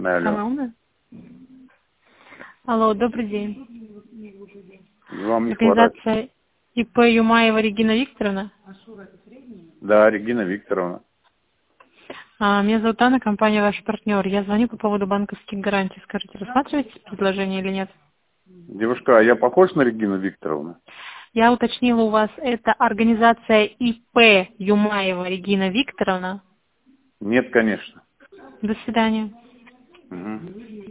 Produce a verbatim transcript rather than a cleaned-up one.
Алло. Алло. Алло, добрый день. Вам не хватает. Организация ИП Юмаева Регина Викторовна. Да, Регина Викторовна. А, меня зовут Анна, компания «Ваш партнер». Я звоню по поводу банковских гарантий. Скажите, рассматриваете предложение или нет? Девушка, а я похож на Регину Викторовну? Я уточнила у вас, это организация ИП Юмаева Регина Викторовна. Нет, конечно. До свидания. Угу.